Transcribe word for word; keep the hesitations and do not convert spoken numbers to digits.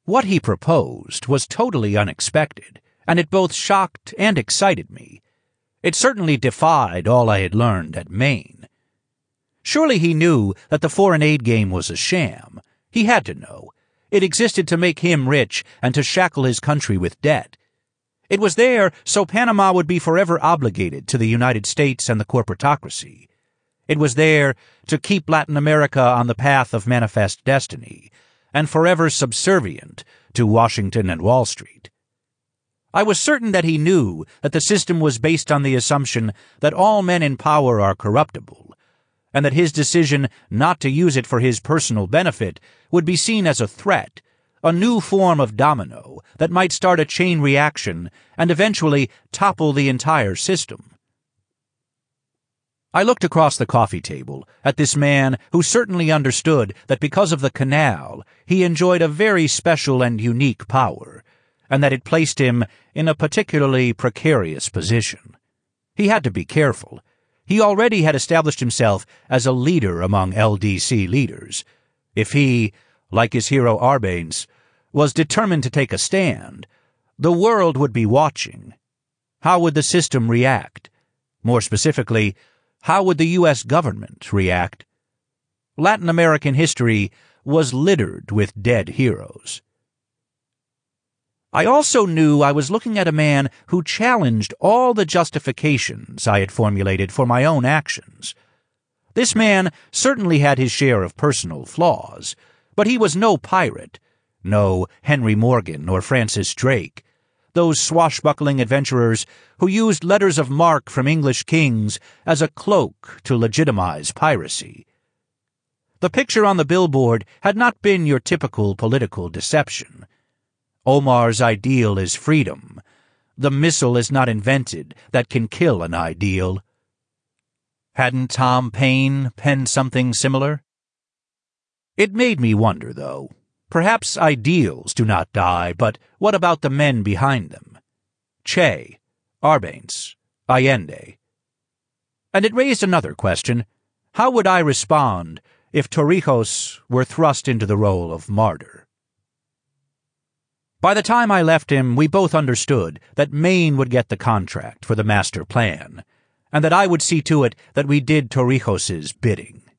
What he proposed was totally unexpected, and it both shocked and excited me. It certainly defied all I had learned at Maine. Surely he knew that the foreign aid game was a sham. He had to know. It existed to make him rich and to shackle his country with debt. It was there so Panama would be forever obligated to the United States and the corporatocracy. It was there to keep Latin America on the path of manifest destiny, and forever subservient to Washington and Wall Street. I was certain that he knew that the system was based on the assumption that all men in power are corruptible, and that his decision not to use it for his personal benefit would be seen as a threat, a new form of domino that might start a chain reaction and eventually topple the entire system. I looked across the coffee table at this man who certainly understood that because of the canal he enjoyed a very special and unique power, and that it placed him in a particularly precarious position. He had to be careful. He already had established himself as a leader among L D C leaders. If he, like his hero Arbenz, was determined to take a stand, the world would be watching. How would the system react? More specifically, how would the U S government react? Latin American history was littered with dead heroes. I also knew I was looking at a man who challenged all the justifications I had formulated for my own actions. This man certainly had his share of personal flaws, but he was no pirate, no Henry Morgan or Francis Drake, those swashbuckling adventurers who used letters of marque from English kings as a cloak to legitimize piracy. The picture on the billboard had not been your typical political deception. Omar's ideal is freedom. The missile is not invented that can kill an ideal. Hadn't Tom Paine penned something similar? It made me wonder, though. Perhaps ideals do not die, but what about the men behind them? Che, Arbenz, Allende. And it raised another question. How would I respond if Torrijos were thrust into the role of martyr? By the time I left him, we both understood that Maine would get the contract for the master plan, and that I would see to it that we did Torrijos's bidding.